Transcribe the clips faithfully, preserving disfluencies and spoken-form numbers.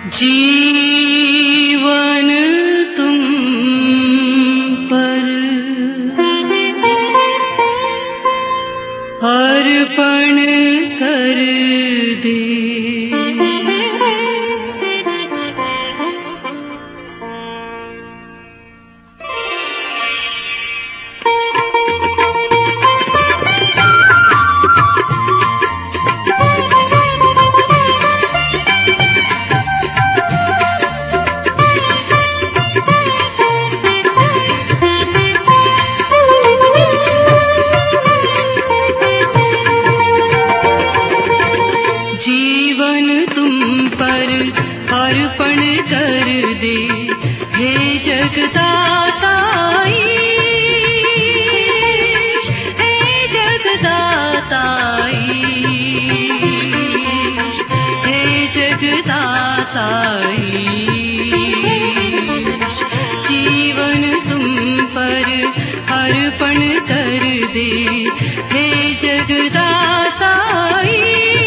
जीवन तुम पर अर्पण कर दे। जीवन तुम पर अर्पण कर दे, हे जगदाताई, हे जगदाताई, हे जगदाताई। जीवन तुम पर अर्पण कर दे, हे जगदाताई,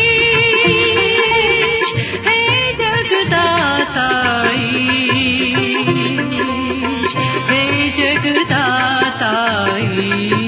हे जगदाताई।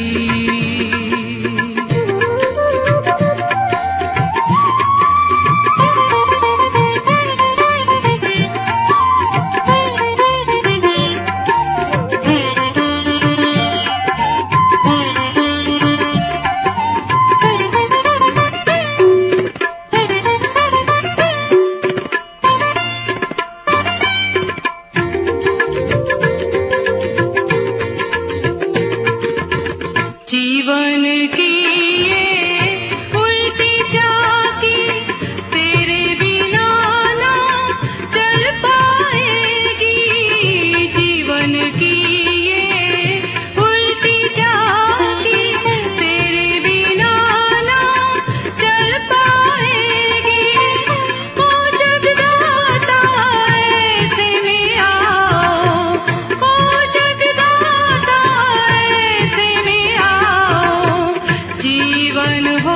जीवन की ये उल्टी चाकी तेरे बिना ना चल पाएगी। जीवन की ये उल्टी चाकी तेरे बिना ना चल पाएगी। ओ जगदाता ऐसे में आओ, ओ जगदाता ऐसे में आओ। जीवन हो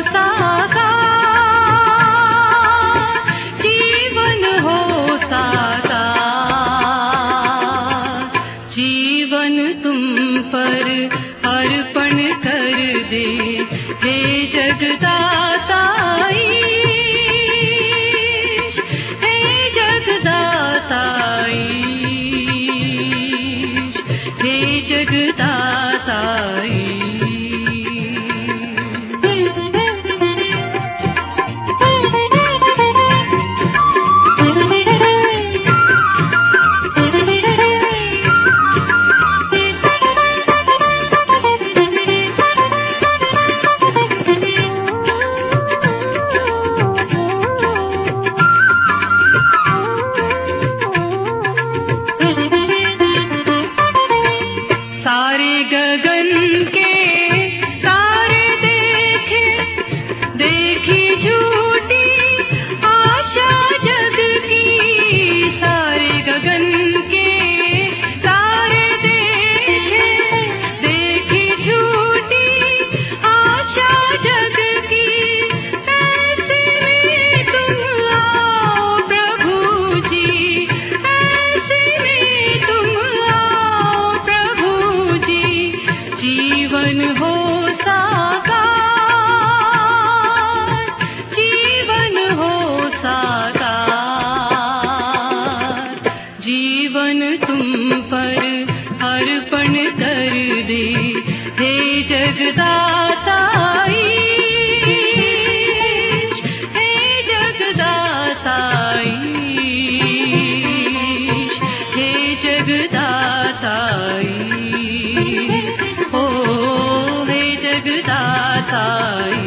साकार, जीवन हो साकार। जीवन तुम पर अर्पण कर दे, हे जगदाताई, हे जगदाताई, हे जगदाताई। सारे गगन के तारे देखे, देखी झूठी आशा जग की। सारे गगन के तारे देखे, देखी झूठी आशा जग की। ऐसे में तुम आओ प्रभु जी, ऐसे में तुम आओ प्रभु जी। जीवन हो साकार, जीवन हो साकार। जीवन तुम पर अर्पण कर दे, हे जगदाताई, हे जगदाताई, हे जगदाताई। ओ हे जगदाताई।